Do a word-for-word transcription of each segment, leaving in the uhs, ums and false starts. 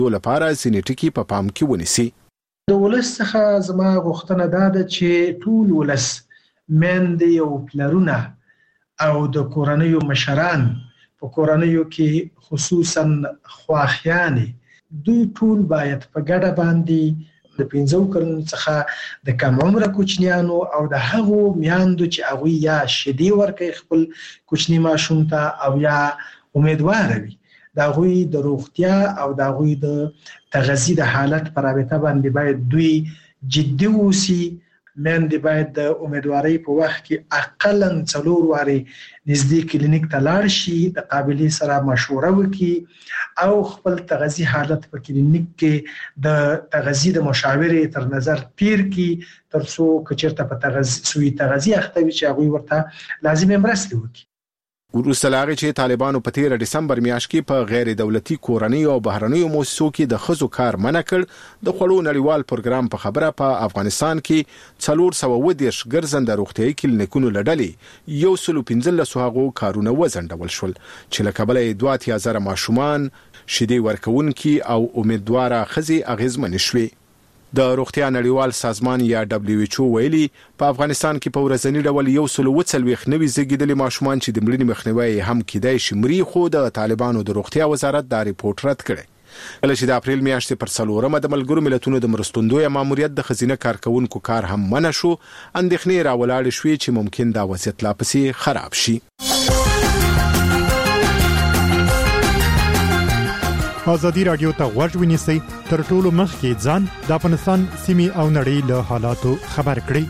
لپاره ځینې ټکي په پام کې ونیسي. د ولس څخه زما غوښتنه دا ده چې ټول ولس، میندې او پلرونه او د کورنیو مشران، په کورنیو کې خصوصا خواخیانې، دوی ټول باید په ګډه باندې د پنځو کلونو څخه د کم عمره کوچنیانو او د هغو میاندو چې هغوی یا شیدې ورکوي خپل کوچني ماشوم ته او یا امیدواره وي، د هغوی د روغتیا او د هغوی د تغذیې د حالت په رابطه باندې باید دوی جدي اوسي. میندې باید د امیدوارۍ په وخت کې اقلا څلور وارې نږدې کلینیک ته لاړ شي، د قابلې سره مشوره وکړي او خپل تغذیې حالت په کلینیک کې د تغذیې د مشاورې تر نظر تیر کړي، تر څو که چېرته په تغذیې سوی تغذیې اخته وي چې هغوی ورته لازمې مرستې وکړي. وروسته له هغې چې طالبانو په تېره ډسمبر میاشت کې په غیر دولتي کورنیو او بهرنیو مؤسسو کې د ښځو کار منع کړ، د خوړو نړیوال پروګرام په خبره په افغانستان کې څلور سوه اووه دېرش ګرځنده روغتیایي کلینیکونو له ډلې یو سل او پنځلسو هغو کارونه وځنډول شول چې له کبله یې دوه اتیا زره ماشومان، شیدې ورکوونکي او امیدواره ښځې اغېزمنې شوې. د روغتیا نړیوال سازمان یا دبلیو ایچ او ویلي په افغانستان کې په ورځني ډول یو سل اووه څلوېښت نوي زیږیدلي ماشومان چې د مړینې مخنیوی هم کیدای شي مري، خو د طالبانو د روغتیا وزارت دا ریپورت رد کړی. کله چې د اپریل میاشتې پر څلورمه د ملګرو ملتونو د مرستندویه ماموریت د ښځینه کارکوونکو کار هم منع شو، اندېښنې راولاړې شوې چې ممکن دا وضعیت لا پسې خراب شي. ازادي رادیو ته غوږ ونیسئ، تر ټولو مخکې ځان د افغانستان سیمې او نړۍ له حالاتو خبر کړئ.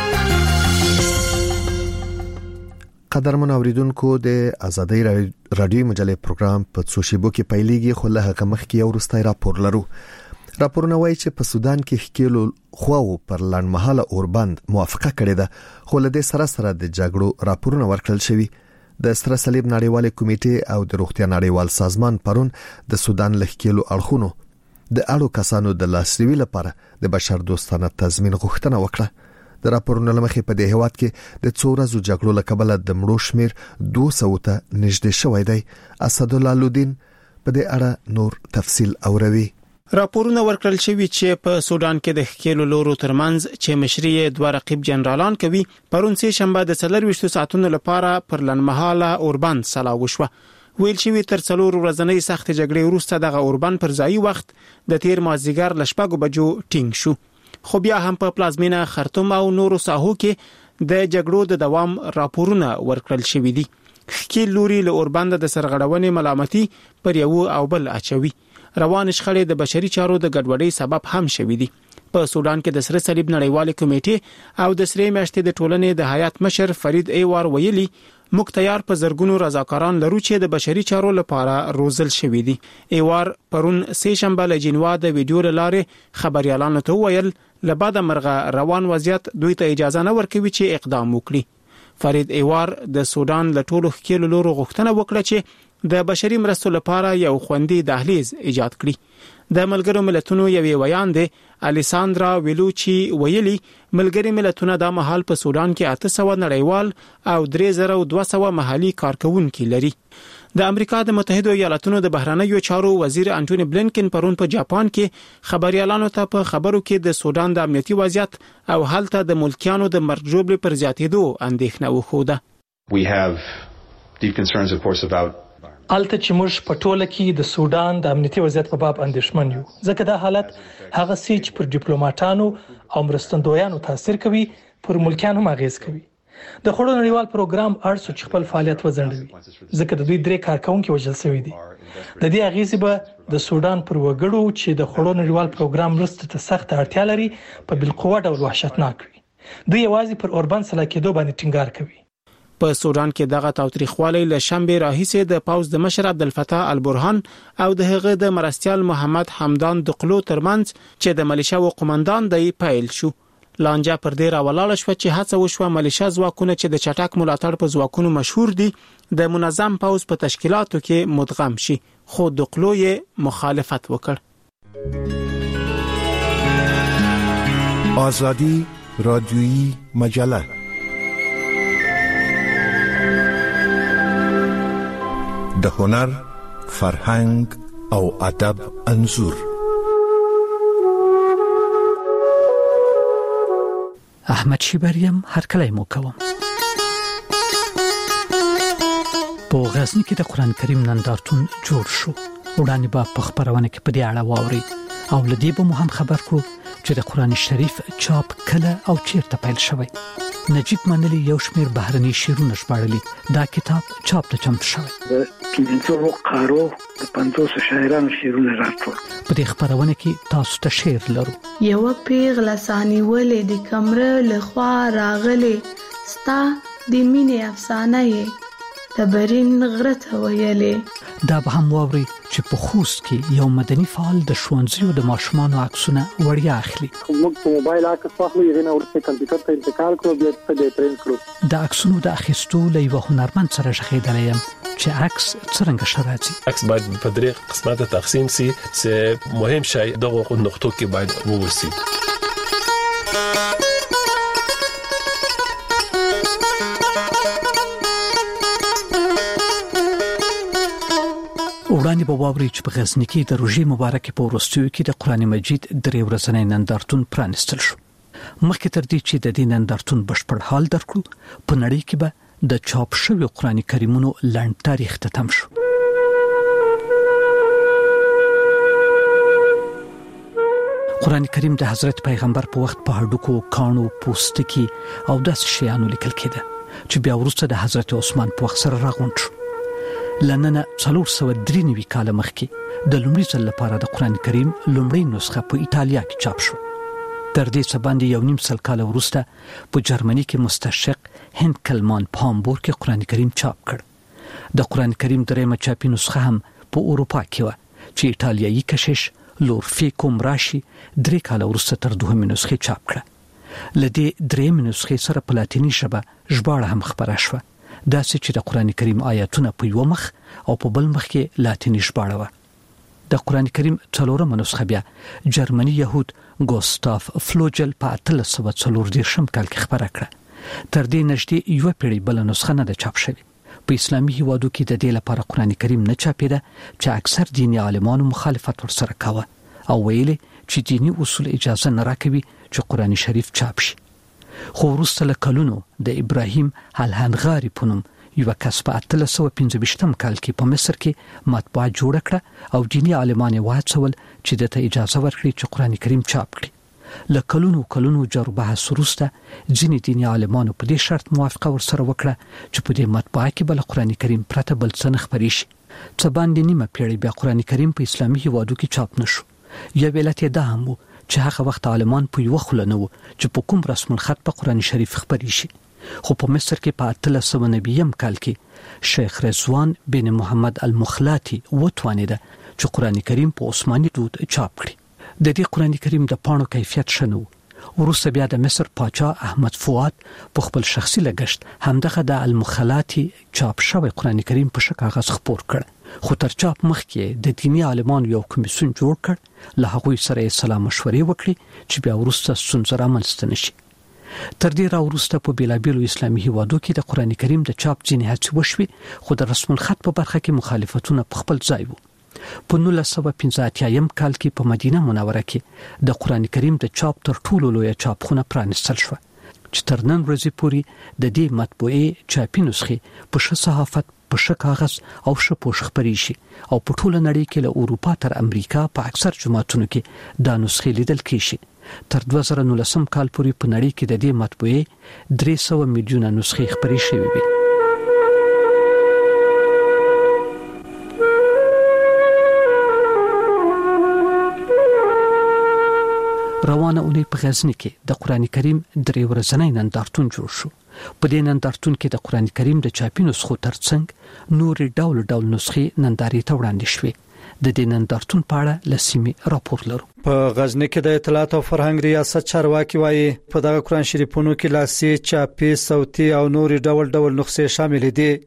قدرمن اوریدونکو، د ازادي رادیو مجلې پروګرام په څو شیبو کې پیلېږي، خو له هغه مخکې یو وروستی راپور لرو. راپورونه وایي چې په سودان کې ښکېلو خواو پر لنډمهاله اوربند موافقه کړې ده، خو له دې سره سره د جګړو راپورونه ورکړل شوي. د سره صلیب نړیوالې کمیټې او د روغتیا نړیوال سازمان پرون د سودان له ښکېلو اړخونو د اړو کسانو د لاسرسي لپاره د بشر دوستانه تضمین غوښتنه وکړه. د راپورونو له مخې په دې هیواد کې د څو ورځو جګړو له کبله د مړو شمیر دوه سوه ته نږدې شوی دی. اسدالله لودین په دې اړه نور تفصیل اوروي. راپورونه ورکړل شوي چې په سودان کې د ښکېلو لورو ترمنځ چې مشري یې دوه رقیب جنرالان کوي، پرون سه شنبه د څلرویشتو ساعتونو لپاره پر لنډمهاله اوربند سلا وشوه. ویل شوي تر څلور ورځنۍ سخت جګړې وروسته دغه اوربند پر ځایي وخت د تیر مازدیګر له شپږو بجو ټینګ شو، خو بیا هم په پلازمینه خرطوم او نورو ساحو کې د جګړو د دوام راپورونه ورکړل شوي دي. ښکېل لوري له اوربند د سرغړونې ملامتي پر یو او بل اچوي. روان شخړې د بشري چارو د ګډوډۍ سبب هم شوي دي. په سودان کې د سره صلیب نړیوالې کمیټې او د سرې میاشتې د ټولنې د هیات مشر فرید ایوار ویلي، موږ تیار په زرګونو رضاکاران لرو چې د بشري چارو لپاره روزل شوي دي. ایوار پرون سه شنبه له جنوا د ویډیو لارې خبريالانو ته ویل، له بعد مرغه روان وضعیت دوی ته اجازه نه ورکوي چې اقدام وکړي. فرید ایوار د سودان له ټولو ښکېلو لورو غوښتنه وکړه چې د بشري مرستو لپاره یو خوندي دهلیز ایجاد کړي. د ملګرو ملتونو یوې ویاندې الیساندرا ویلوچی ویلي، ملګري ملتونه د مهال په سودان کې اته سوه نړیوال او درې زره او دوه سوه محلي کارکونکي لري. د امریکا د متحده ایالاتونو د بهرنیو چارو وزیر انټونی بلینکن پرون په جاپان کې خبريالانو ته په خبرو کې د سودان د امنیتي وضعیت او هلته د ملکیانو د مرګ ژوبلې پر زیاتېدو اندېښنه وښوده. We have deep concerns of course about الته چې موږ په ټوله کې د سودان د امنیتي وضعیت په باب اندېښمن یو، ځکه دا حالت هغه څه چې پر ډیپلوماټانو او مرستندویانو تاثیر کوي، پر ملکیان هم اغیز کوي. د خوړو نړیوال پروګرام ارسو چې خپل فعالیت وځنډوي، ځکه د دوی درې کارکونکي وژل شوي دي. د دې اغیز به د سودان پر وګړو چې د خوړو نړیوال پروګرام مرستو ته سخت اړتیا لري په بالقوه ډول وحشتناک وي. دوی یوازې پر اوربند سلا کېدو باندې ټینګار کوي. په سودان کې دغه تاوتریخوالی له شنبه راهیسې د پاوز د مشر عبدالفتاح البرهان او د هغه د مرستیال محمد حمدان دقلو ترمنځ چې د ملیشیا و قومندان دی پیل شو. لانجه پر دې راولاړه شوه چې هڅه وشوه ملیشیا ځواکونه چې د چټک ملاتړ په ځواکونو مشهور دي د منظم پاوز په تشکیلاتو کې مدغم شي، خو دقلو یې مخالفت وکړ. آزادی رادیویی مجله د هنر، فرهنګ او ادب انزور. احمد شیبریم هر کله مو کوم. په غزنی کې د قران کریم نندارتون جوړ شو. وړاندې به په خبرونه کې په دې اړه واوري او لدی به مو هم خبر کړو چې د قران شریف چاپ کله او چیرته پیل شوی. نجیب منلی یو شمیر بهرني شعرونه ژباړلي. دا کتاب چاپ ته چمتو شوی. د پنځو قارو د پنځوس شاعرانو شعرونه راټول. په دې خبرونه کې تاسو ته شعر لرو. یو پیغله سانی ولې د کمره لخوا راغلي ستا د مینې افسانه یې تبرین غرته ویلې. دا به هم واوري چې په خوست کې یو مدني فعال د ښوونځیو د ماشومانو عکسونه وړیا اخلي. موږ په موبایل عکس واخلو یې نه ورته کمپیوټر ته انتقال کړو بیا په دې پرینټ کړو. د عکسونو د اخیستو له یو هنرمند سره ژغېدلی یم چې عکس څرنګه شراځي. عکس باید په درې قسمه تقسیم شي چې مهم شی دغه نقطو کې باید ووسی. وړاندې به واوري چې په غزنی کې د روژې مبارکې په وروستیو کې د قران مجید درې ورځنی نندارتون پرانستل شو. مخکې تر دې چې د دې نندارتون بشپړ حال درکړو په نړۍ کې به د چاپ شوی قران کریمونو لنډ تاریخ ته تم شو. قران کریم د حضرت پیغمبر په وخت په هډوکو کانو پوستکي او داس شیانو لیکل کېده چې بیا وروسته د حضرت عثمان په وخت سره راغونډ شو. لننه څلور سوه درې نوي کال مخکې د لومړي ځل لپاره د قران کریم لومړی نسخه په ایتالیا کې چاپ شو. تر دې څه باندې یو نیم سل کال وروسته په جرمني کې مستشرق هند کلمان په هامبورګ کې قران کریم چاپ کړ. د قران کریم درېمه چاپي نسخه هم په اروپا کې و چې ایتالیایي کشیش لورفیکو مراشي درې کال وروسته تر دوهمې نسخې چاپ کړه. لدې درېمې نسخې سره په لاتیني ژبه ژباړه هم خبره شوه. دا چې د قران کریم آیاتونه په یو مخ او په بل مخ کې لاتینی ژباړه و. د قران کریم څلورمه نسخه بیا جرمني يهود ګوستاف فلوجل په اتلس سوه څلور دېرشم کال کې خبره کړه. تر دې نږدې یو پیړۍ بل نسخه نه ده چاپ شوې. په اسلامي هیوادو کې د دې لپاره قران کریم نه چاپېده چې اکثر دیني عالمانو مخالفت ورسره کاوه او ویلي چې دینی اصول اجازه نه راکوي چې قران شریف چاپ شي. خو وروسته له کلونو د ابراهیم الهنغاري په نوم یو کس په اتلس سوه پنځه ویشتم کال کې په مصر کې مطبعه جوړه کړه او دیني عالمان یې وهڅول چې دته اجازه ورکړي چې قران کریم چاپ کړي. له کلونو کلونو جرو بحث وروسته ځینې دیني عالمانو په دې شرط موافقه ورسره وکړه چې په دې مطبعه کې بل قران کریم پرته بل څه نه خپرې شي. څه باندې نیمه پیړۍ بیا قران کریم په اسلامي هیوادو کې چاپ نشو. یو علت یې دا هم و چې هغه وخت عالمان په یو خله نه و چې په کوم رسم الخط په قران شریف خبرې شي. خو په مصر کې په اتلس سوه نویم کال کې شیخ رضوان بن محمد المخلاتی وتوانیده چې قران کریم په عثماني دود چاپ کړي. د دې قران کریم د پاڼو کیفیت شنو. وروسته بیا د مصر پاچا احمد فؤاد په خپل شخصي لګښت همدغه د المخلاتی چاپ شوی قران کریم په شک کاغذ خپور کړ. خو تر چاپ مخکې د دیني عالمانو یو کمیسیون جوړ کړ. له هغوی سره سلام مشورې وکړي چې بیا وروسته ستونزه رامنځته نشي. تر دې را وروسته په بیلابیلو اسلامي هیوادو کې د قران کریم د چاپ ځینې هڅې وشوې خو د رسم الخط په برخه کې مخالفتونه په خپل ځای وو. په نولس سوه پنځه اتیایم کال کې په مدینه منوره کې د قران کریم د چاپ تر ټولو لوی چاپخونه پرانستل شو چې تر نن ورځې پورې د دې مطبوعې چاپي نسخې په ښه صحافت په ښه کاغذ او ښه پوښ خپرې شي او په ټوله نړۍ کې له اروپا تر امریکا په اکثر جوماتونو کې دا نسخې لیدل کېږي. تر دوه زره نولسم کال پورې په نړۍ کې د دې مطبوعې درې سوه میلیونه نسخې خپرې شوې وي. روانه اونۍ په غزنی کې د قران کریم درې ورځنی نندارتون جوړ شو. په دې نندارتون کې د قران کریم د چاپي نسخو ترڅنګ نورې ډول ډول نسخې نندارې ته وړاندې شوې. د دې نندارتون په اړه لسیمه راپور لرو. په غزنی کې د اطلاعات او فرهنګ ریاست چارواکي وایي په دغه قران شریفونو کې لاسي چاپي صوتي او نورې ډول ډول نسخې شامل دي.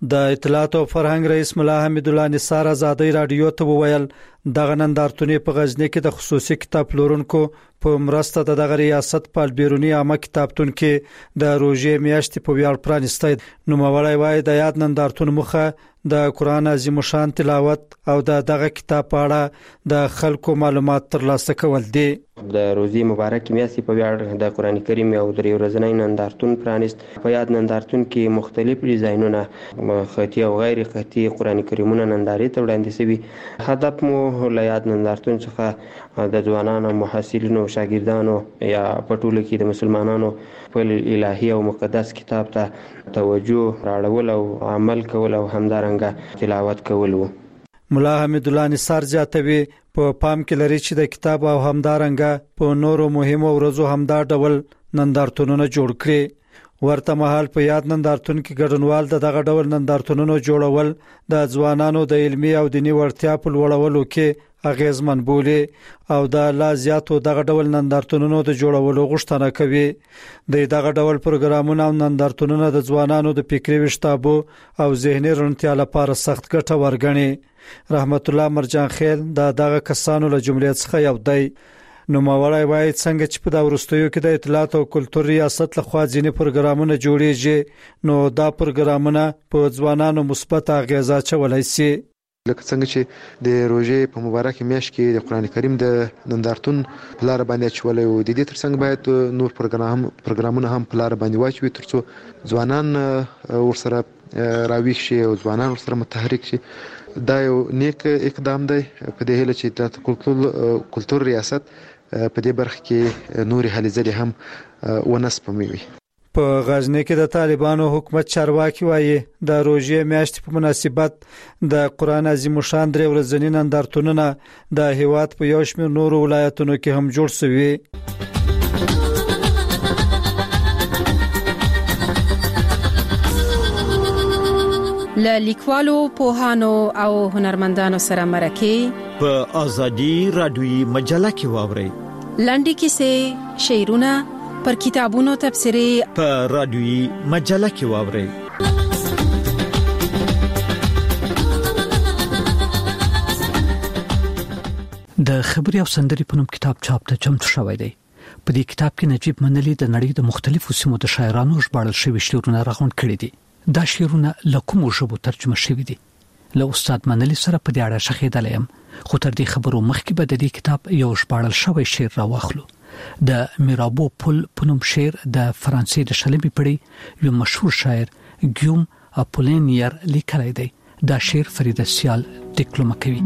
د اطلاعات او فرهنګ رئیس ملا حمید الله نثار ازادي رادیو ته وویل دغه نندارتون په غزنی کې د خصوصي کتاب پلورونکو په مرسته د دغه ریاست په بیرونی عامه کتابتون کې د روزې میاشتې په ویاړ پرانیستی. نو مولای وای د یاد نندارتون مخه د قران عظیم شان تلاوت او د دغه کتاب په اړه د خلکو معلومات ترلاسه کول دي. د روزي مبارک میاشتې په ویاړ د قران کریم او د ورځنی نندارتون پرانیست. په یاد نندارتون کې مختلف ډیزاینونه خطي او غیر خطي قران کریمونه نندارې ته وړاندې شوي. هدف مو له یاد نندارتون څخه د ځوانانو محصلینو شاګردانو یا په ټولو کې د مسلمانانو په الهي او مقدس کتاب ته توجه راړول او عمل کول او همدارنګه تلاوت کول وو. ملا حمید الله نثار زیاتوي په پام کې لري چې د کتاب او همدارنګه په نورو مهمو ورځو همدا ډول نندارتونونه جوړ کړي. ورته مهال په یاد نندارتون کې ګډونوال د دغه ډول نندارتونونو جوړول د ځوانانو د علمي او دینی وړتیا په لوړولو کې اغیزمن بولي او د لا زیاتو دغه ډول نندارتونونو د جوړولو غوښتنه کوي. د دغه ډول پروګرامونو او نندارتونونو د ځوانانو د فکري وشتابو او ذهني رڼتیا لپاره سخت ګټه ورګڼي. رحمت الله مرجان خیل د دغه کسانو له جملې څخه یو دی. نو مولای وای څنګه چې په دا ورستیو کې د اطلاعات او کلتور ریاست لخوا ځینې پروګرامونه جوړیږي نو دا پروګرامونه په ځوانانو مثبت اغیزه چولای شي. لکه څنګه چې د روزې په مبارک میاشت کې د قران کریم د نندارتون پلار باندې چولای او د دې ترڅنګ باید نور پروګرام پروګرامونه هم پلار باندې واچوي ترڅو ځوانان ورسره راویښ شي او ځوانان ورسره متحرک شي. دا یو نیک اقدام دی په دې هله چې د کلتور کلتور ریاست په دې برخه کې نوري هلې ځلې هم ونسپموي. په غزنی کې د طالبانو حکومت چارواکي وایي د روزې میاشتې په مناسبت د قران عظیم شان درې ورځنی نندارتونونه د هیواد په یو شمېر نورو ولایتونو کې هم جوړ شوي. له لیکوالو پوهانو او هنرمندانو سره مرکه په ازادي رادیوي مجله کې واوري. لنډي کیسې، شعرونه، پر کتابونو تبصرې په رادیوي مجله کې واوري. د خبري او سندري په نوم کتاب چاپ ته چمتو شوی دی. په دې کتاب کې نجیب منلی د نړۍ د مختلفو سیمو د شاعرانو ژباړل شوي شعرونه راغونډ کړي دي. دا شعرونه له کومو ژبو ترجمه شوي دي. له استاد منلی سره په دې اړه شخېدل یم، خو تر دې خبرو مخکې به د دې کتاب یو ژباړل شوی شعر راواخلو. د میرابو پل په نوم شعر د فرانسې د شلمې پېړۍ یو مشهور شاعر ګیوم اپولینیر لیکلی دی. دا شعر فریده سیال ډیکلومه کوي.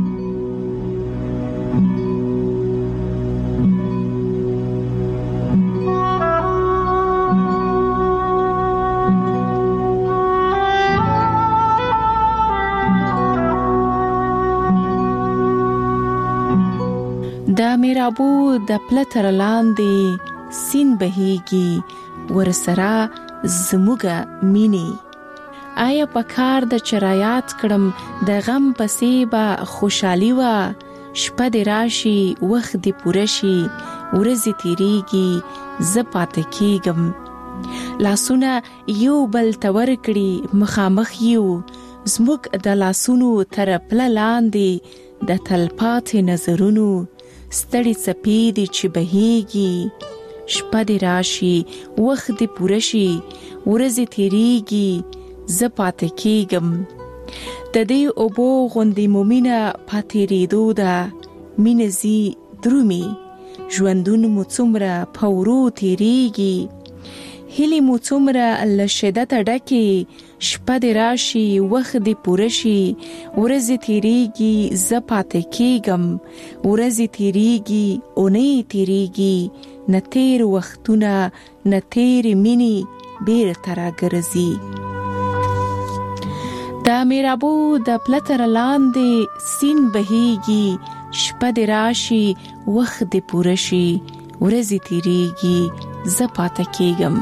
د میرابو د پلتر لاندې سین بهيږي ورسره زموږه مینی. آیا پکار د چرایات کړم د غم پسې با خوشحالي وا، شپه د راشي وخت د پورشي ورځ تیریږي ز پاتې کېږم. لاسونه یو بل تور کړي مخامخ یو، زموږ د لاسونو تر پله لاندې د تلپاتې نظرونو ستړي څپې دي چې بهيږي، شپه دې راشي وخت دې پوره شي ورځې تیریږي زه پاتې کېږم. د دې اوبو غوندې مو مینه پاتېرېدو ده، مینه ځي درومي، ژوندون مو څومره په ورو تیریږي، هیلې مو څومره له شدته ډکې، شپه دې راشي وخت دې پوره شي ورځې تیریږي زه پاتې کېږم. ورځې تیریږي اونۍ تیریږي، نه تیر وختونه نه تیر مینې بیرته راګرځي. د میرابو د پلتر لاندې سین بهيږي، شپه دې راشي وخت دې پوره شي ورځې تیریږي زه پاتې کېږم.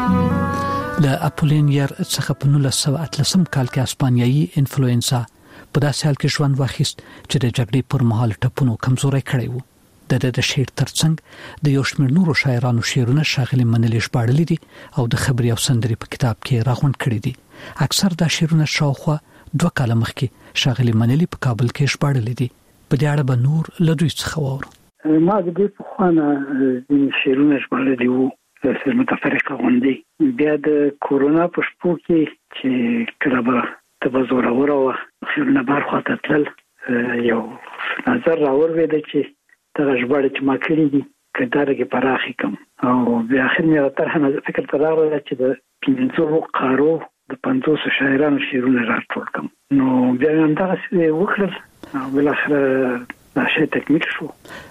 د اپولینیر څخه په نولس سوه اتلسم کال کې اسپانیایي انفلوئنسا په داسې حال کې ژوند واخیست چې د جګړې پر مهال ټپونو کمزوري کړی وو. د د شعر ترڅنګ د یو شمېر نورو شاعرانو شعرونه ښاغلي منلي ژباړلي دي او د خبري او سندري په کتاب کې راغونډ کړي دي. اکثر دا شعرونه شاوخوا دوه کاله مخکې ښاغلي منلي په کابل کې ژباړلي دي. په دې اړه به نور له دوی څخه واورو. ما د دې په خوانه د شعرونه ژباړلي وو د متفرقه غونډې. بیا د کورونا په شپو کې چې کله به تبزور اوره خلنه بار خاطر تل یو نظر راور وې د چې دا ژباړه چې ما کړې دي کډارګه پراخې کوم او بیا اخر مې تر هم فکر تر راغله چې د پینځو قارو د پنځوس شاعرانو شعرونه راټول کوم. نو بیا هم دا څه وکړل او بل اخر دا شی تکمیل شو.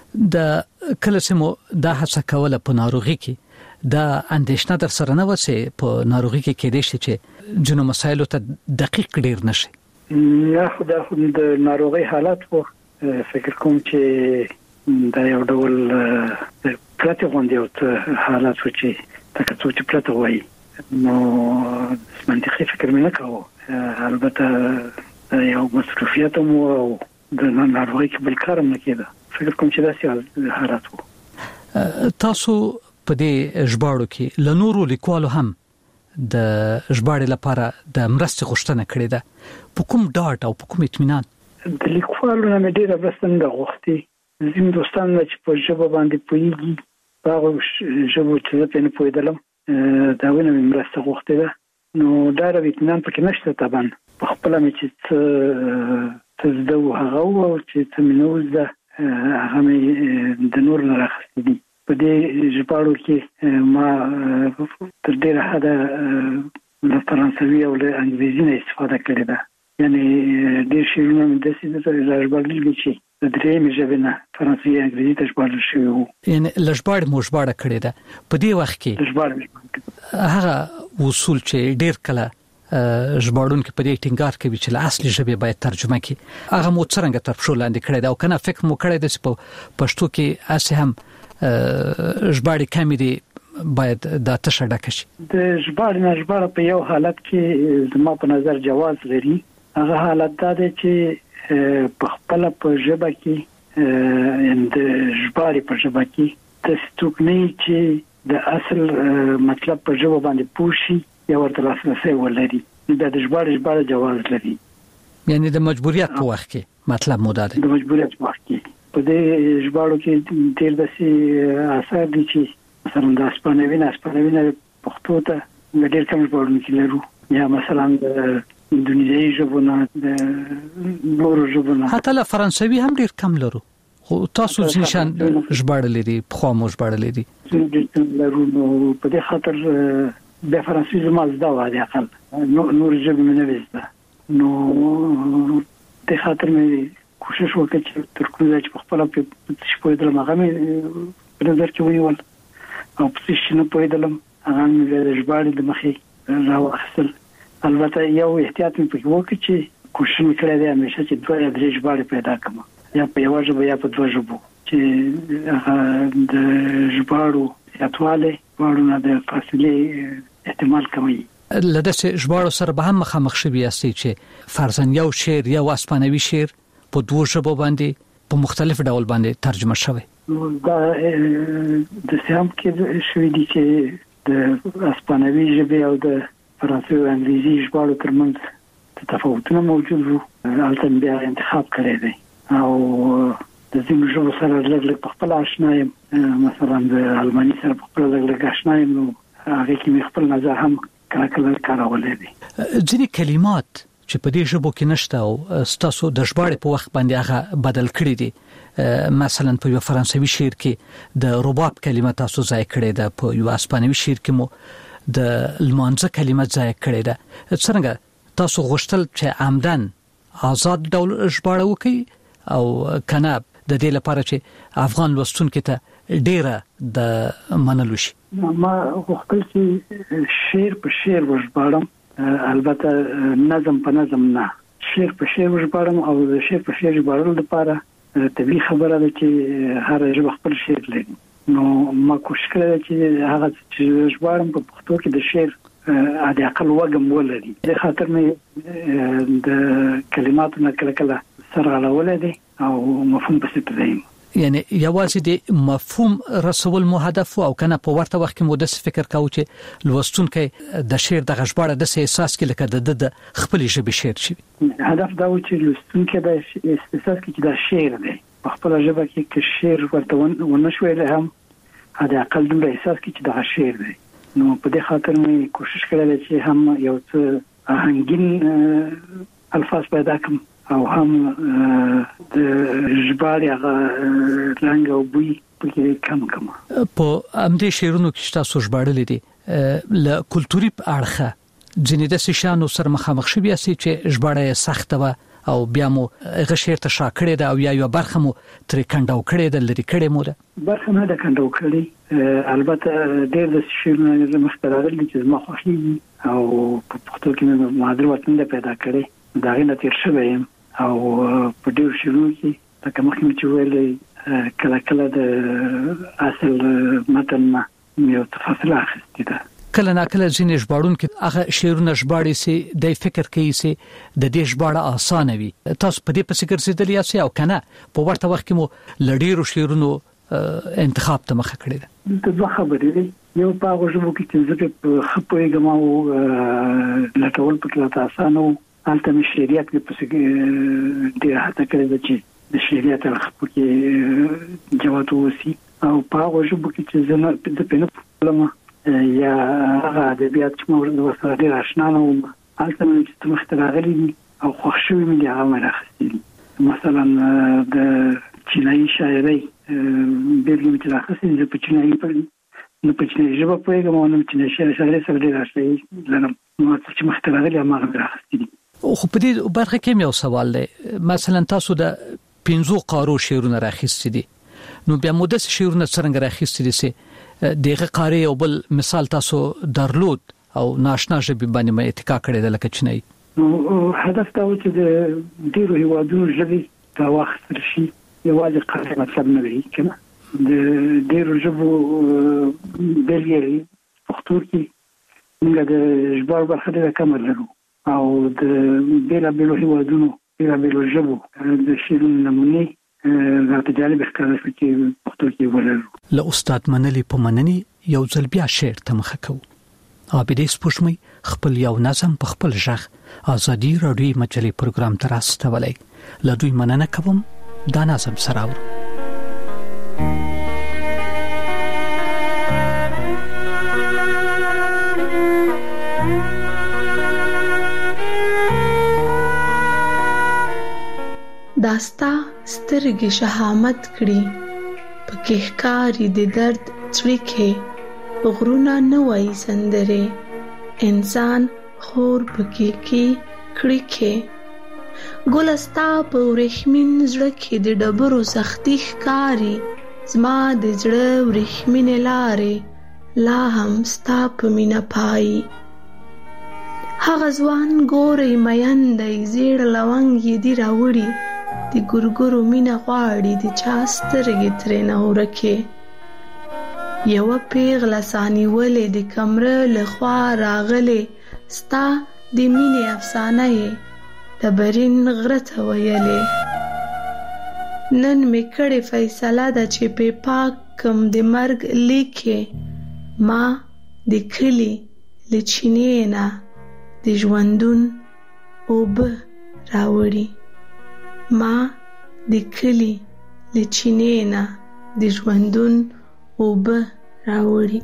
د کله چې مو دا هڅه کوله په ناروغي کې دا اندېښنه در سره نه وسه په ناروغي کې کې دي چې جنو مسایلو ته دقیق ډیر نشي. یا خدای خو د ناروغي حالت وو فکر کوم چې دا یو ډول پلاټ غونډه او حالات و چې تاسو چې پلاټ وایي نو منطقي فکر مې نه کاوه. البته یو مصروفیت مو او د ناروغي کې بل کار نه کېده. فکر کوم چې دا سي حالات وو. تاسو په دې ژباړو کې له نورو لیکوالو هم د ژباړې لپاره د مرستې غوښتنه کړې ده. په کوم ډاډ او په کوم اطمینان؟ د لیکوالو نه مې ډېره مرسته غوښتې. زم دوستان چې په ژبه باندې پوهیږي هغه ژبه چې په نه پوهیدلم دا ونه مې مرسته غوښتې ده. نو دا د اطمینان پکې نشته. طبعا په خپل مې چې څه زده هغه او چې څه مې نو زده هغه مې د نور نه راخستې دي. په دې ژباړو کې ما تر ډیره حده له فرانسوي او له انګلیزي نه استفاده کړې ده. یعنی ډېر شعرونه مې داسې د ژباړل دي چې د درېیمې ژبې نه فرانسوي انګلیزي ته ژباړل شوي وو. یعنی له ژباړې مو ژباړه کړې ده. په دې وخت کې هغه اصول چې ډېر کله ژباړونکي په دې ټینګار کوي چې له اصلي ژبې باید ترجمه کړي هغه مو څنګه تر پښو لاندې کړی ده او کنه فکر مو کړی ده چې په پښتو کې اسې هم ژباړې کمې دي باید دا تشه ډکه شي. د ژباړې نه ژباړه په یو حالت کې زما په نظر جواز لري. هغه حالت دا دی چې په خپل په ژبه کې ان د ژباړې په ژبه کې د ستوکني چې د اصل مطلب په ژبه باندې پوښي یا ورته لاسرسي ولري. دا د ژباړې ژباړه جواز لري. یعنی د مجبوریت په وخت کې مطلب مو دا دی. د مجبوریت په وخت کې په دې ژباړو کې ډېر داسې اثر دي چې مثلا د اسپانوي نه اسپانوي نه پښتو ته ډېر کم ژباړونکي لرو. یا مثلا د اندونیزي ژبونه د نورو ژبونه حتی له فرانسوي هم ډېر کم لرو. خو تاسو ځینشان ژباړلې دي په خوا مو ژباړلې دي لرو. نو په دې خاطر د فرانسوي زما زده و د اقل نور ژبې مې نه وسته. نو د خاطر مې کوشش وکړ چې تر کومه چې په خپل په شپې درم هغه مې په نظر کې ونیول او په څه نه پوهیدلم هغه مې د ژباړې د مخې راوخیستل. البته یو احتیاط مې پکې وکړ چې کوشش مې کړی دی همیشه چې دوه یا درې ژباړې پیدا کړم یا په یو ژبه یا په دوه ژبو چې هغه د ژباړو زیاتوالی ژباړو نه د فاصلې احتمال کوي. لدې ژباړو سره به هم مخامخ شوي یاستئ چې فرضاً یو شعر یا اسپانوي شعر په دوه ژبو باندې په مختلف ډول باندې ترجمه شوی. دا د سیام کې شوی دي چې د اسپانوي ژبې او د فرانسوي او انګلیزي ژباړو ترمنځ تفاوتونه موجود وو. هلته بیا انتخاب کړی دی او د ځینو ژبو سره لږ لږ په خپل آشنا یم. مثلا د الماني سره په خپل لږ لږ آشنا یم. نو هغه کې مې خپل نظر هم کله کله کارولی دی. ځینې کلمات چې په دې ژبو کې نشته او ستاسو د ژباړې په وخت باندې هغه بدل کړی دي. مثلا په یو فرانسوي شعر کې د رباب کلمه تاسو ځای کړی ده. په یو اسپانوي شعر کې مو د لمانځه کلمه ځای کړی ده. څنګه تاسو غوښتل چې عمدن آزاد ډول ژباړه وکړي او کنه د دې لپاره چې افغان لوستونکو ته ډیره د منلو شي؟ ما غوښتل چې شعر په شعر وژباړم. البته نظم په نظم نه، شعر په شعر وژباړم او د شعر په شعر ژباړلو لپاره طبیعي خبره ده چې هر ژبه خپل شعر لري. نو ما کوشش کړی چې هغه چې ژباړم په پښتو کې د شعر د عقل وګم ولري. د خاطر مې د کلماتو نه کله کله سره غلولې او مفهوم پسې پدایم، یعنی یوازې د مفهوم رسول مو هدف او کنه په ورته وخت کې مو د فکر کاوه چې لوستونکو د شعر د غشباړه د احساس کې لکه د خپل ژبه شعر شي. هدف دا و چې لوستونکو د احساس کې چې دا شعر دی په خپل ژبه کې کې شعر ورته ونشوي له هم هدا عقل د احساس کې چې دا شعر دی. نو په دې خاطر مې کوشش کړل چې هم یو څه آهنګین الفاظ پیدا کړم او هم د ژباړې هغه رنګ او بوی پکې کم کم. په امدې شعرونو کې تاسو ژباړلې دي ل کلتوري اړخه ځینې د شانو سره مخامخ شوی اسی چې ژباړه سخت و او بیا مو هغه شعر ته شاکړې ده او یا یو برخه مو تر کنداو کړې ده لري کړې مو ده برخه نه ده کنداو کړې. البته ډېر د شعرونو مختلفه چې ما خوښي او په پښتو کې مې مادر وطن ده پیدا کړې دا غنه تیر شوی او په ډېر شروع کې لکه مخکې چې ویلې کله کله د اصل متن ما یو تفاصیل اخیستې ده. کله نا کله ځینې ژباړون کې هغه شعرونه ژباړي سي د فکر کوي سي د دې ژباړه اسانه وي. تاسو په دې پسې ګرځېدلی یاست او کنه په ورته وخت کې مو لډیرو شعرونو انتخاب ته مخه کړی ده؟ د دوه خبرې دي. یو په هغه ژبه کې چې زه په خپويګم او لټول پکې اسانه و البته مې شریعت کې پسې ډېر هڅه کړې ده چې د شریعت په کې جواب وسی او په هغه ژبه کې چې زه نه د پینې پلمه یا هغه ادبیات چې موږ د وسره ډېر آشنا نه وم البته مې چې مخته راغلي دي او خوښ شوي مې دي هغه مې راخیستي. مثلا د چینایي شاعرۍ بېلګې مې چې راخیستې زه په چینایي نه په چینایي ژبه پوهېږم او نه په چینایي شاعرۍ سره ډېر آشنایي لرم. نو چې مخته راغلي هغه مې راخیستي دي. خو په دې برخه کې یو سوال دی. مثلا تاسو د پنځو قارو شعرونه راخیستي دي نو بیا مو د شعرونه څنګه راخیستي دي سي دغه قاری او بل مثال تاسو درلود او ناشنا ژبه باندې مې اتکا کړې ده لکه چینایي؟ نو هدف دا و چې د ډیرو هیوادونو ژبې ته واخیستل شي یوازې قاری مطلب نه وي کنه. د ډیرو ژبو بلګری پښتو کې موږ د ژباړو برخه ډېره کمه لرو او د بیلا بیلو هیوادونو بیلا بیلو ژبو د شعرونو نمونې راته جالب ښکاره شو چې پښتو کې ولرو. له استاد منلي په منني یو ځل بیا شعر ته مخه کوو. عابدې سپوږمۍ خپل یو نظم په خپل ژغ ازادي راډیو مجلې پروګرام ته راستولی. له دوی مننه کوم دا نظم سره اورو. داستا سترګې شهامت کړي پکې ښکاري د درد څړیکې غرونه نه وایي سندرې انسان خور پکې کې کړیکې ګلستا په ورېښمین زړه کې د ډبرو سختي ښکاري زما د زړه ورېښمینې لارې لا هم ستا په مینه پایي هغه ځوان ګورئ مین دی زیړ لونګ یې دي راوړي د ګورګورو مینه غواړي د چا سترګې ترېنه ورکې یوه پیغله سانیولې د کمره له خوا راغلې ستا د مینې افسانه یې ډبرین غره ته ویلې نن مې کړې فیصله ده چې پې پاک کم د مرګ لیکې ما د کلي له چینې نه د ژوندون اوبه راوړي ما د کلی له چینې نه د ژوندون اوبه راوړي.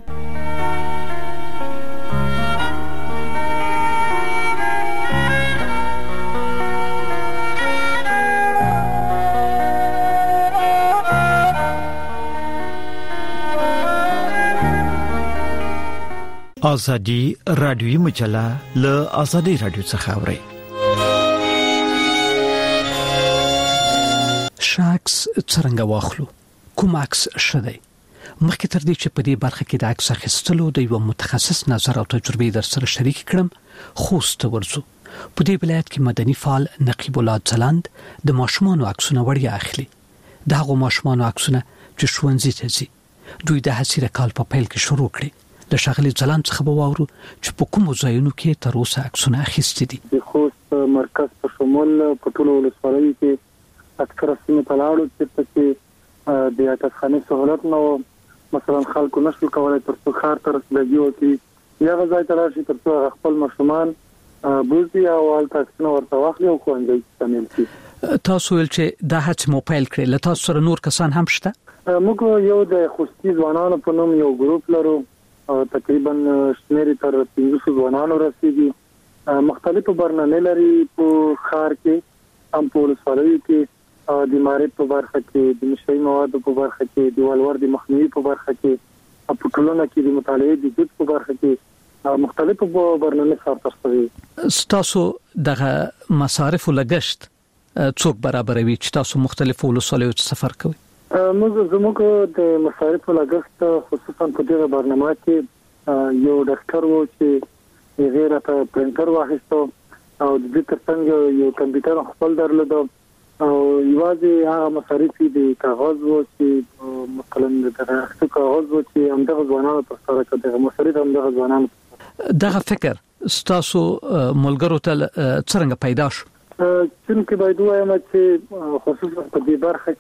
ازادي رادیوي مجله له ازادي رادیو څخه اوري. شاکس څنګه واخلو؟ کوم عکس شدی؟ مخکې تر دې چې په دې برخه کې د عکس اخیستلو د یو متخصص نظر او تجربې در سره شریک کړم خوست ورزو. په دې ولایت کې مدني فعال نقیب الله ځلاند د ماشومانو عکسونه وړیا اخلي. دغه ماشومانو عکسونه چې ښوونځي ته ځي دوی د هڅې کال په پیل کې شروع کړي د شغلي ځلان څخه به واورو چې په کوم ځایونو کې تر اوسه عکسونه اخیستي دي. د خوست مرکز په شمول په ټولو ولسوالیو کې اکثره سیمې ته لاړو چې د اتخاني سہولت نو مثلا خلکو نشو کولای تر څو خار تر رسیدګي وکړي یا غځای ته راشي تر څو خپل مشرومان بوزي او حالت اکسنه ورته واخلي او خوندي شامل شي. تاسو ول چې د هڅ موبایل کړی له تاسو سره نور کسان هم شته؟ موږ یو د خوستي ځوانانو په نوم یو ګروپ لرو تقریبا شمیر تر پنځه سوه ځوانانو رسیدي مختلفو برنامه لري په خار کې هم په ولسوالیو کې د معرفت په برخه کې د نشئی موادو په برخه کې د ولور د مخنیوي په برخه کې په ټولنه کې د مطالعې د جد په برخه کې مختلفو برنامه سره ترسره. تاسو دغه مصارف لګشت څوک برابروي چې تاسو مختلفو ولسوالیو ته سفر کوئ؟ موږ زموږ د مصارف لګښت خصوصا په دغه برنامه کې یو ډاکټر وو چې غیره ته پرنټر واخیستو او د دې ترڅنګ یو کمپیوټر خپل درلود او یوازې هغه مصارف د کاغذ وو چې مثلا د راخته کاغذ وو چې همدغه ځوانانو په سره کې د مصارف همدغه ځوانانو دغه فکر ستاسو ملګرو ته څنګه پیدا شو؟ چې باید وایم چې خصوصا په دې برخه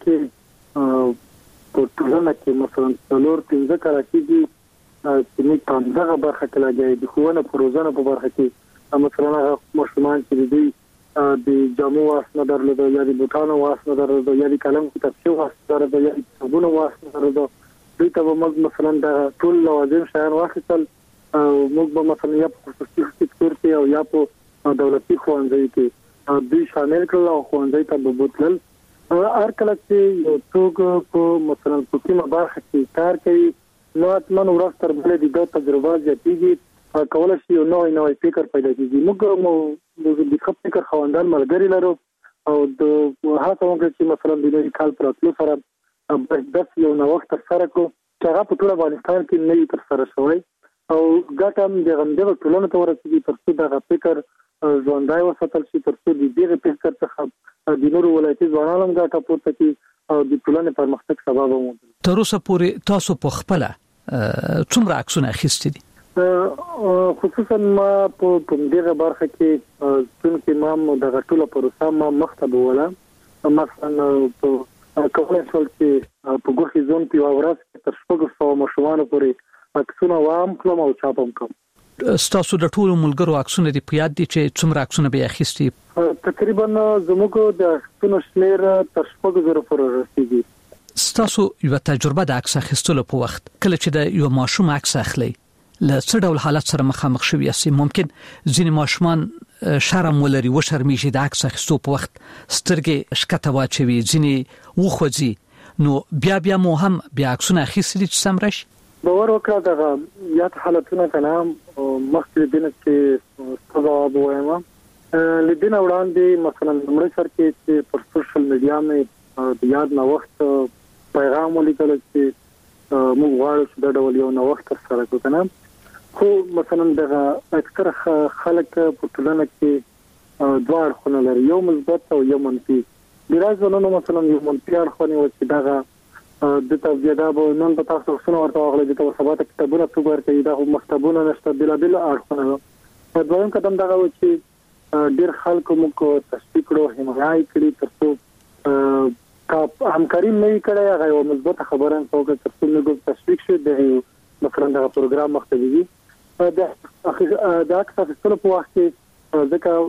کې په ټولنه کې مثلا څلور پنځه کال کېږي چې موږ په دغه برخه کې لګیا د ښوونه پروژه په برخه کې مثلا هغه مشرومان چې دي د جامو واسنه درلود یا د بوتانو واسنه درلود یا د قلم کتابچو واسنه درلود یا د صابون واسنه درلود دوی ته موږ مثلا د ټول لوازم شیان واخیستل او موږ به مثلا یا په خصوصي سکتور کې او یا په دولتي ښوونځي کې دوی شامل کړل او ښوونځي ته به بوتلل. هر کله چې یو څوک په مثلا په کومه برخه کې کار کوي نو اتمن ورځ تر بلې د تجربه زیاتېږي کولای شي یو نوې نوې فکر پیدا کیږي. موږ د خپل فکر خواندان ملګری لرو او د هغه څنګه چې مثلا د نوې کال پر اتلو سره بس یو نو وخت سره کو چې هغه په ټول افغانستان کې نه تر سره شوی او ګټم د غندغه ټولنه ته ورسېږي تر څو دا فکر ژوندای وساتل شي تر څو د دې فکر څخه د نورو ولایتي ځوانانو ګټه پورته کړي او د ټولنې پرمختګ سبب ومومي. تر اوسه پورې تاسو په خپل څومره عکسونه اخیستي دي؟ خصوصا ما په دغه برخه کې څنګه ما د غټوله پروسه ما مختبه ولا مثلا په کولای شو چې په ګوخي زون په اورس تر شپږ سوه مشروانو پورې عکسونه وام کړم او چاپم کړم. ستاسو د ټولو ملګرو عکسونه دی په یاد دي چې څومره عکسونه به اخیستي؟ تقریبا زموږ د عکسونو شمیر تر شپږ زره پورې رسیدي. ستاسو یو تجربه د عکس اخیستلو په وخت کله چې د یو ماشوم عکس اخلي له څه ډول حالت سره مخامخ شوی یاست؟ ممکن ځینې ماشومان شرم ولري و شرمېږي د عکس اخیستو په وخت سترګې شکته واچوي ځینې وخوځي نو بیا بیا مو هم بیا عکسونه اخیستي چې سم راشي؟ باور وکړه دغه یاد حالتونه کنه مخکې دینه چې ځواب وایم لدین وړاندې مثلا نمبر سر کې چې پر سوشل میډیا مې د یاد نو وخت پیغام ولیکل چې موږ غواړو چې دا ډول یو نو وخت سره وکړو خو مثلا دغه اکثر خلک په ټولنه کې دوه اړخونه لري یو مثبت او یو منفي. د راځونو مثلا یو منفي اړخونه و چې دغه د تبجدا به نن په تاسو سره ورته غوړي د توسبات کتابونه څوګر کوي دا مکتبونه نشته بلا بلا اړخونه. په دویم قدم دغه و چې ډیر خلکو موږ تشویق کړو حمایت کړی ترڅو کا همکاري نه کړی هغه یو مثبت خبره کوي ترڅو موږ تشویق شو د مثلا دا پروګرام مختلفي د د اکثر ټول په وخت کې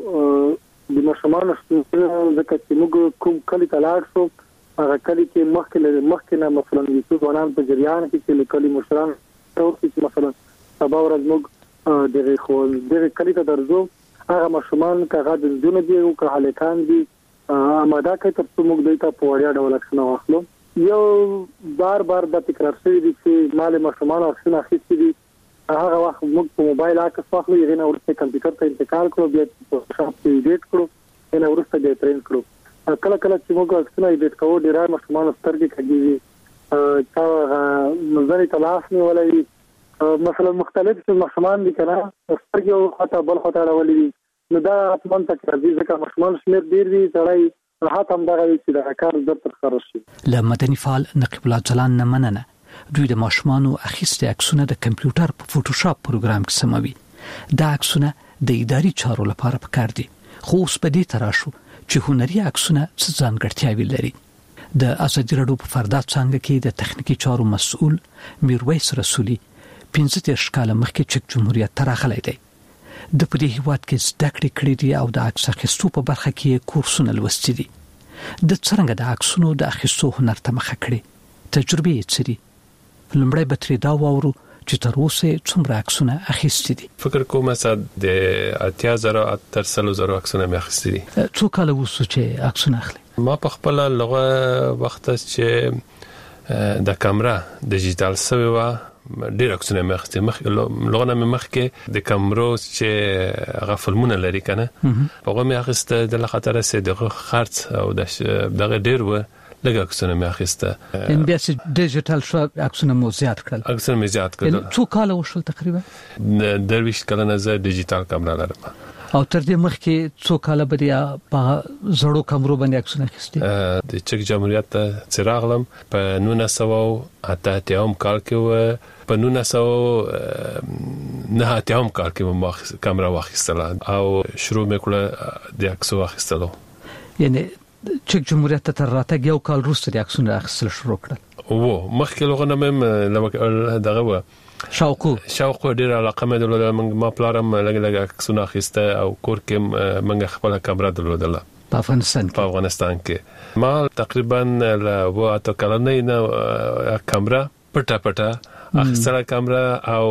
ځکه د مشمانو ځکه چې موږ کوم کلی تلاړ شو هغه کلی کې مخکې مخکې نه مثلا یوسف ونان په جریان کې چې کلی مشران ته چې مثلا سبا ورځ موږ دغه خو دغه کلی ته درځو هغه مشمان کغه د دونه دی او که هلکان دي اماده کوي ترڅو موږ دوی ته په وړیا ډول اکشن واخلو. یو بار بار د تکرار شوی دي چې مال مشمان اکشن اخیستي دي هغه وخت موږ په موبایل عکس واخلو یې نه ورته کمپیوټر ته انتقال کړو بیا په شاپ کې ایډیټ کړو نه ورته به ټرین کړو کله کله چې موږ اکسنه ایډیټ کوو ډیر مشمان سترګې کېږي تا نظر تلاش نه ولې مثلا مختلف مشمان دي کنه سترګې او خطا بل خطا راولي نو دا اتمن تک راځي ځکه مشمان شمیر ډیر دي سړی راحت هم دغه چې د کار زړه تر خرج شي. ل مدني فعال نقیب الله جلان نه مننه دوی د ماشومانو اخیستي عکسونه د کمپیوټر په فوټوشاپ پروګرام کې سموي. دا عکسونه د اداري چارو لپاره پکار دي، خو اوس په دې تراشو چې هنري عکسونه څه ځانګړتیاوې لري. د ازادي راډیو په فردا څنګه کې د تخنیکی چارو مسؤل میرویس رسولي پنځه دیرش کاله مخکې چک جمهوریت ته راغلی دی. د په دې هیواد کې زده کړې کړې دي او د عکس اخیستو په برخه کې کورسونه لوستي دي. د څرنګه د عکسونو د اخیستو هنر ته مخه کړې تجربه یې څه دي؟ لومړی به ترې دا واورو چې تر اوسه څومره عکسونه اخیستي دي. فکر کوم چې د اتیا زره تر سلو زره عکسونه مې اخیستي دي. څو کاله وسو چې عکسونه اخلي؟ ما په خپل لغه وخت چې د کیمرا ډیجیټل سوي و ډیر عکسونه مې اخیستي. مخ لغه مې مخ کې د کیمرو چې هغه فلمونه لري کنه هغه مې اخیسته د خاطر سه دغه خرڅ او دغه ډیر و لږ عکسونه مې اخیسته. ان بیا چې ډیجیټل شو عکسونه مو زیات کړل. عکسونه مې زیات کړل. څو کاله وشول تقریبا؟ درویش کله نه زه ډیجیټل کیمرا لرم. او تر دې مخکې څو کاله بیا په زړو کیمرو باندې عکسونه اخیستي؟ د چک جمهوریت ته څراغلم په نولس سوه اته اتیا کال کې و. په نولس سوه نه اتیا کال کې ما کیمرا واخیستله او شروع مې کړه د عکسو اخیستلو. یعنی چک جمهوریت ته تر راتګ یو کال وروسته د عکسونو اخیستل شروع کړل. وو مخکې لغه مې دغه و شاوکو شاوکو ډیر علاقه مې درلوده. ما پلارم لګ لګ عکسونه اخیسته او کور کې منګه خپل کیمرا درلوده په افغانستان په افغانستان کې. ما تقریبا له و اته کلنې نه کیمرا پټه پټه اخیستله کیمرا او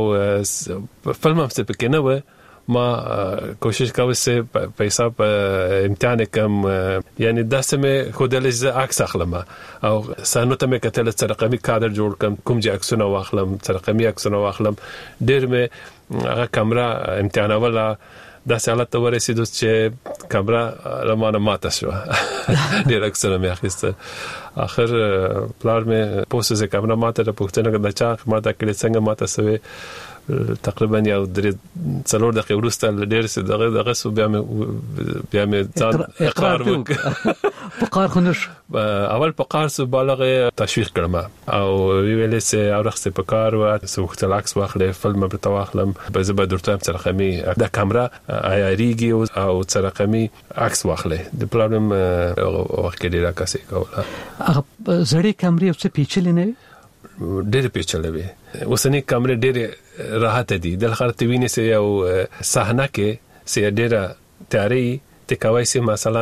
فلم هم څه پکې نه و. ما کوشش کوم چې پیسې په امتحان کم یعنی داسې مې خودل ز عکس اخلم او سانو ته مې کتل چې رقمي کادر جوړ کم کوم چې عکسونه واخلم چې رقمي عکسونه واخلم. ډیر مې هغه کیمرا امتحان ولا داسې حالت ته ورسېدو چې کیمرا لمانه ماته شو. ډیر عکسونه مې اخیسته. اخر پلار مې پوسټ ز کیمرا ماته د پښتنه د چا ما دا کړي څنګه ماته سوي تقریبا یو درې څلور دقیقې وروسته ډېر څه دغه دغه سو بیا مې بیا مې ځان اقرار وکړ. په قار خنش اول په قار سو بالغه تشویق کړم او ویلې سه اورخصه په کار و سو وخت عکس واخلې فلم به تواخلم به زه به درته ترخمي د کیمرا ایریږي او ترخمي عکس واخلې. د پرابلم وخت کې ډیره کاسي کوله. هغه زړې کیمرې او څه پیچلې نه ډېر پیچلې وي. اوسنی کیمرې ډېر راحت دي. د خاطر ویني سه یو صحنه کې سه ډېر تیاری تکوي سه مثلا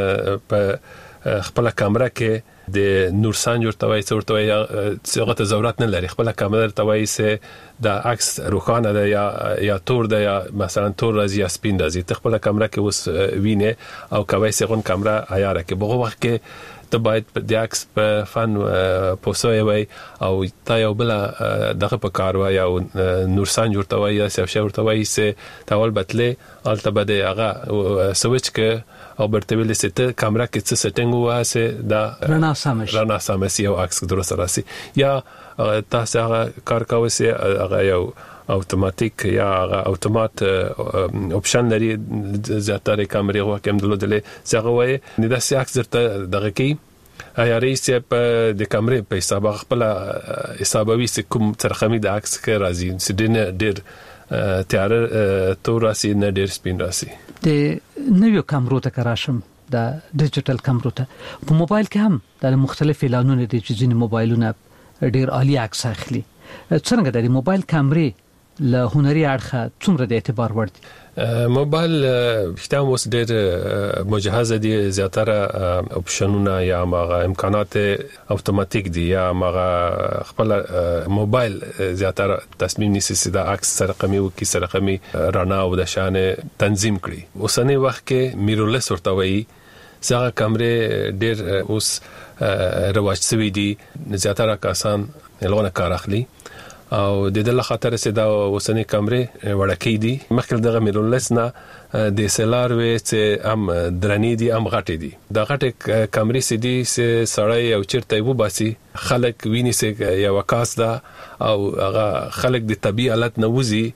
په خپل کیمرا کې د نور سانجور توای څورتوي څنګه ته ضرورت نه لري. خپل کیمرا توای سه د عکس روخانه ده یا یا تور ده یا مثلا تور راځي یا سپین راځي. ته خپل کیمرا کې اوس ویني او کوي سه غون کیمرا عیاره کې بغه وخت کې ته باید د عکس په فن پوسوي وي او تا یو بل دغه په کار وای او نور سانجور توای یا سفشور توای سه تاول بتلې الته بده هغه سويچ کې او برتویل سته کیمرا کې څه سټینګ واسه دا رڼا سمش رڼا سمش یو عکس درست راسي یا تاسو هغه کار کوي سه هغه یو اتوماتیک یا اتومات اپشن لري زیاتره کیمرې هو کوم دلودلې څنګه وای نه دا سې عکس درته دغه کې ایا رئیس په د کیمرې په حساب خپل حسابوي سه کوم ترخمي د عکس کې راځي سدنه ډېر تیار تور راسي نه ډېر سپین راسي. د نویو کیمرو ته کراشم د ډیجیټل کیمرو ته په موبایل کې هم د مختلف اعلانونو د چیزونو موبایلونه ډېر عالی عکس اخلي. څنګه د موبایل کیمرې له هنري اړخه څومره د اعتبار وړ دي؟ موبایل شته اوس ډېر مجهز دي. زیاتره اپشنونه یا ماغه امکانات اتوماتیک دي یا ماغه خپل موبایل زیاتره تصمیم نیسي چې د عکس رقمي او کیسه رقمي رڼا او د شان تنظیم کړي. اوسنی وخت کې میرورلس ورته وایي څنګه کیمرې ډېر اوس رواج شوی دي. زیاتره کسان لغونه کار اخلي او د دې خاطر چې دا وسنی کیمرې وړکې دي. مخکې دغه میرورلس نه د سلار وې چې ام درنې دي ام غټې دي. د غټې کیمرې سې دي چې سړی او چیرته وو باسي خلک ویني چې یو کاس دا او هغه خلک د طبيعي حالت نه وځي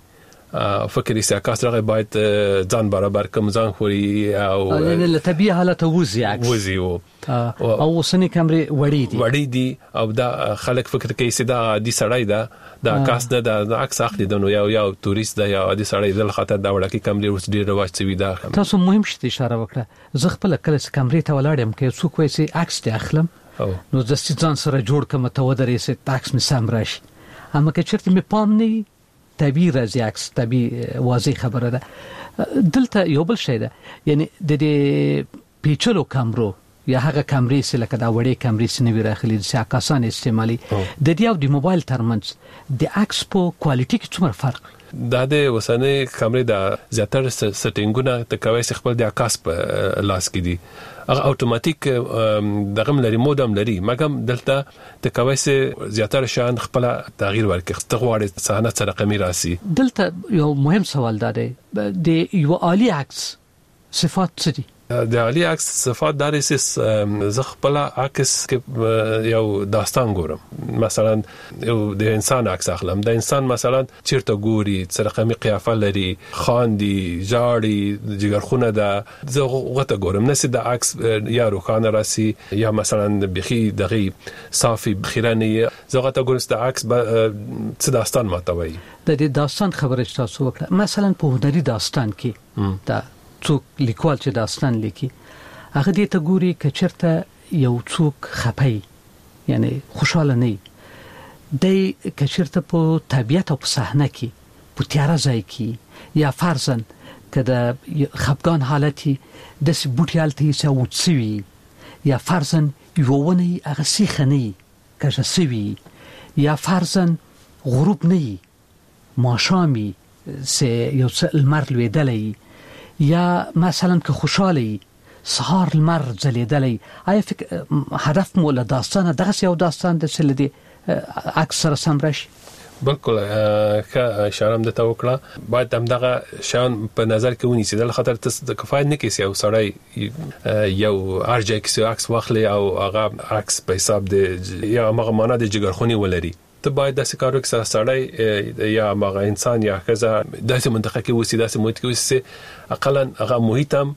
فکر یې عکاس راغی باید ځان برابر کوم ځان خوري او یعنی له طبيعي حالت وځي عکس وځي او سنې کیمرې وړې دي وړې دي او دا خلک فکر کوي چې دا عادي سړی ده دا عکاس نه دا عکس اخلي د نو یو یو تورست ده یا عادي سړی د خاطر دا وړه کې کیمرې اوس ډیر رواج شوی ده. تاسو مهم شته اشاره وکړه زه خپل کله چې کیمرې ته ولاړم کې څوک وایي چې عکس ته اخلم نو د ځان سره جوړ کوم ته ودرې چې عکس می سم راشي اما که چیرته می پام نه طبيعي راځي عکس طبيعي واضح خبره ده. دلته یو بل شی ده یعنی د دې پیچلو کیمرو یا هغه کیمرې چې لکه دا وړې کیمرې چې نوی راخلي چې عکاسان استعمالي د دې او د موبایل ترمنځ د عکس په کوالټي کې څومره فرق دا د وسنۍ کیمرې د زیاتره سټینګونه ته کوي چې خپل د عکاس په لاس کې دي هغه اتوماتیک دغه لري مودم لري مګم دلته ته کوي چې زیاتره شان خپل تغییر ورکړي تغواړي صحنه سره رقمي راسي. دلته یو مهم سوال ده د یو عالی عکس صفات څه دي؟ د عالی عکس صفات داري چې زه خپل عکس کې یو داستان ګورم مثلا یو د انسان عکس اخلم د انسان مثلا چیرته ګوري څه رقمي قیافه لري خاندي جاړي جګرخونه ده زه غوته ګورم نسي د عکس یا روخانه راسي یا مثلا بخي دغه صافي بخیرانه زه غوته ګورم د عکس څه داستان ماتوي د دې داستان خبره تاسو وکړه مثلا په هنري داستان کې دا څوک لیکوال چې داستان لیکي هغه دې ته ګوري چې چرته یو څوک خپي یعنی خوشاله نه دی چې چرته په طبيعت او په صحنه کې په تیاره ځای کې یا فرضاً کده خپګان حالتي د بوټیالتي سوتسوي یا فرضاً یوونی هغه سیخنی کښه سوي یا فرضاً غروب نه ماشامي سه یو څه المر لویدلې یا مثلا که خوشاله سهار المر ځلیدلې آیا فکر هدف مو له داستانه دغه یو داستان د سلدي اکثر سمرش بالکل که اشاره د توکړه باید هم دغه شان په نظر کې ونیسي د خاطر ته کفایت نه کیسي او سړی یو ارجه کې عکس واخلي او هغه عکس په حساب د یا هغه معنا د جګرخونی ولري ته باید د سکارو کې سړی یا هغه انسان یا کزا داسې منطقه کې وسی داسې محیط کې وسی اقلا هغه محیط هم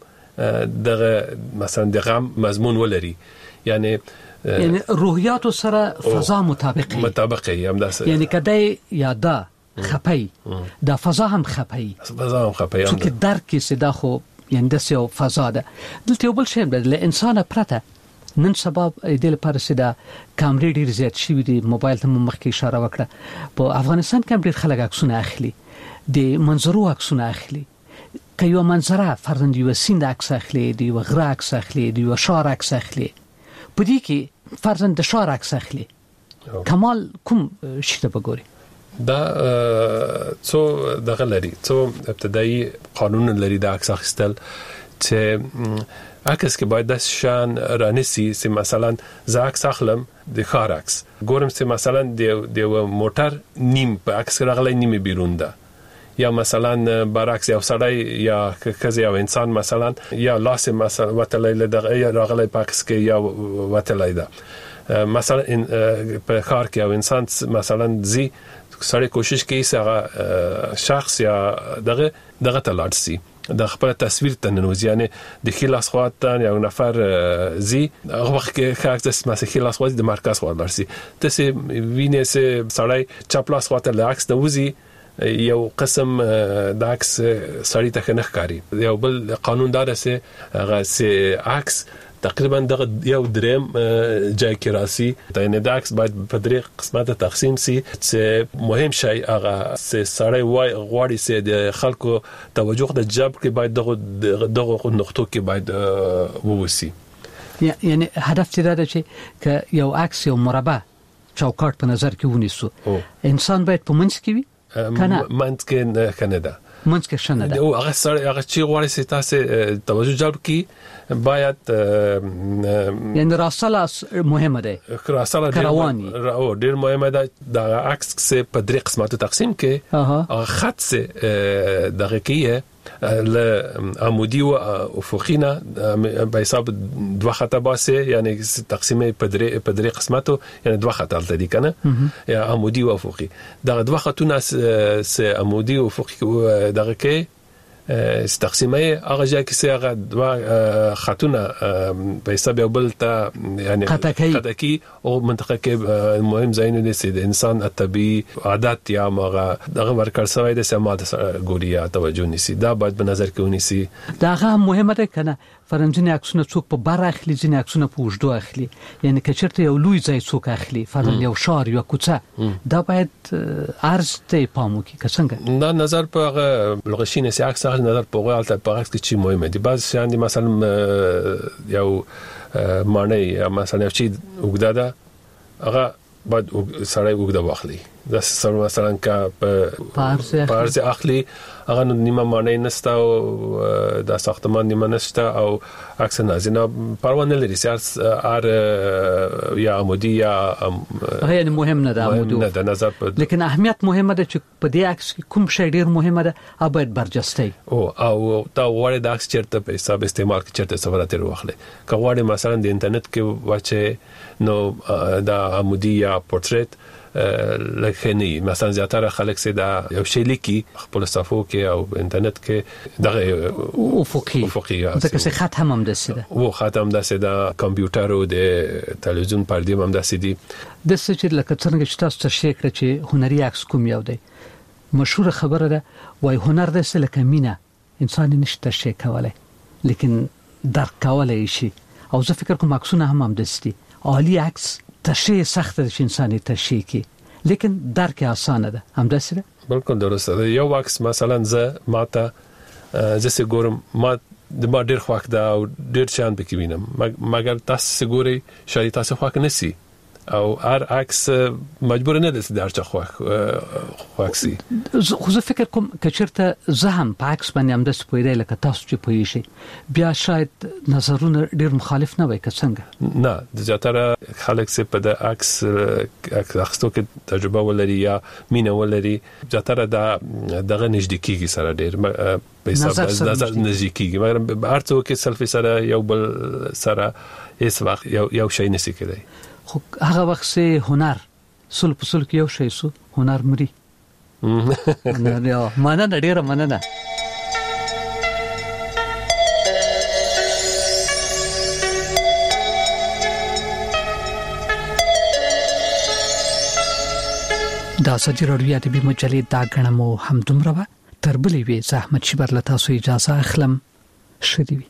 دغه مثلا د غم مضمون ولري یعنی یعنی روحیات سره فضا مطابقي مطابقي هم داسې یعنی کدی یادا خپي د فضا هم خپي فضا هم خپي چې درک صدا خو یعنی د یو فضا ده دلته یو بل شی د انسان پرته نن سبب د لپاره صدا کیمرې ډیر زیات شي د موبایل ته مخکې اشاره وکړه په افغانستان کې ډیر خلک عکسونه اخلي د منظرو عکسونه اخلي که یو منظره فرضاً یو سیند عکس اخلي د یو غره عکس اخلي د یو شار عکس اخلي په دې کې فرضاً د شار عکس اخلي کمال کوم شته بګوري دا څو دغه لري څو ابتدایي قانون لري د عکس اخیستل چې عکس کې باید د شان رانسی چې مثلا زه عکس اخلم د خار عکس ګورم چې مثلا د موټر نیم په عکس راغلی نیمه بیرون ده یا مثلا برعکس یو سړی یا کزه یو انسان مثلا یا لاس مثلا وتلای دغه یا راغلی په عکس کې یا وتلای ده مثلا په کار کې یو انسان مثلا زی سړی کوشش کوي چې هغه شخص یا دغه دغه تلاړسي د خپل تصویر ته ننوځي یعنی د خلاص خواته یو نفر زی هغه وخت کې خاص مثلا خلاص خواته د مرکز خواته لرسي تاسو وینئ چې سړی چپلاس خواته لاکس نوځي یو قسم د عکس سړی ته نه ښکاري یو بل قانون دار سه هغه سه عکس تقریبا دغه یو دریم جای کې راسي ته نه د عکس باید په درې قسمه تقسیم سي چې مهم شی هغه سړی وای غواړي چې د خلکو توجه د جلب کې باید دغه دغه نقطو کې باید ووسی یعنی هدف چې دا ده چې یو عکس یو مربع چوکاټ په نظر کې ونیسو انسان باید په منځ کې وي کنه منځ کې کنه ده منځ کې شنه ده او هغه سره هغه چې غواړي چې تاسو توجه جلب کی باید یعنی راسله مهمه ده راسله کروانی او ډیر مهمه ده د عکس په درې قسمه تقسیم کې خط سه دغه کې ل عمودي او افقينا به حساب دوه خطه باسه یعنی تقسیم په درې په درې قسمتو یعنی دوه خطه تل دي کنه یا عمودي او افقي دغه دوه خطونه س عمودي او افقي دغه کې تقسیمه هغه ځکه چې هغه دوه خطونه په حساب یو بل ته یعنی خطکی او منطقه کې مهم ځایونه دي چې د انسان طبي عادت یا هغه دغه ورکر سوی د سماعت ګوریا توجه نسی دا باید په نظر کې ونیسي دا هغه مهمه ده کنه فرنځنی عکسونه څوک په بار اخلي ځنی عکسونه په وجدو اخلي یعنی کچرته یو لوی ځای څوک اخلي فرض یو شار یو کوڅه دا باید ارز ته پامو کې څنګه دا نظر په هغه لغشینه سي عکس نظر په غوړه په عکس کې چی مهمه دي بعض شان دي مثلا یو معنی مثلا یو چی وګدا ده هغه بعد سړی وګدا واخلي دا سره مثلا کا په پارس اخلي هغه نیمه معنی نستا او د ساختمان نیمه نستا او عکس نازنه پروانه لري سیاس ار یا عمودي یا هي مهم نه ده عمودي نه ده نظر لیکن اهمیت مهمه ده چې په دې عکس کې کوم شی ډیر مهمه ده ابد برجسته او او تا وړه د عکس چرته په حساب استعمال کې چرته صورت واخلي که وړه مثلا د انټرنیټ کې واچې نو د عمودي یا پورتریت لکه نه مثلا زیاتره خلک سي دا یو شی لیکي خپل صفو کې او انټرنیټ کې دغه افقي افقي ځکه چې خط هم هم دسي ده او خط هم دسي ده کمپیوټر او د تلویزیون پردې هم دسي دي د څه چې لکه څنګه چې تاسو ته شي کړ چې هنري عکس کوم یو دی مشهور خبره ده وای هنر د څه لکه مینا انسان نشته شي کولای لیکن درک کولای شي او زه فکر کوم عکسونه هم هم دسي عالی عکس تشریح سخت ده چې انساني تشریح کی لیکن درک آسانه ده هم دسته بالکل درسته ده یو عکس مثلا زه ماته زه سګورم ما د ما ډیر خوښ ده او ډیر شان پکې وینم مګر تاسو سګوري شاید تاسو خوښ نسی او هر عکس مجبور نه ده چې درچ خوښ خوښي خو زه فکر کوم کچرته زه هم په عکس باندې هم د سپویدای لکه تاسو چې پوي شي بیا شاید نظرونه ډیر مخالف نه وي که څنګه نه د زیاتره خلک چې په د عکس اخستو کې تجربه ولري یا مینه ولري زیاتره د دغه نږدېکیږي سره ډیر په حساب نظر نږدېکیږي مګر هر څوک کې سلفي سره یو بل سره هیڅ وخت یو یو شی نسی کېدای خو هغه وخت سه هنر سل په سل کې یو شی سو هنر مري نه نه مانه ډیره مانه نه دا سجی رادیو ته به مجلې دا غنمو هم دومره تر بلې وی زحمت شي برلتا سو اجازه اخلم شدي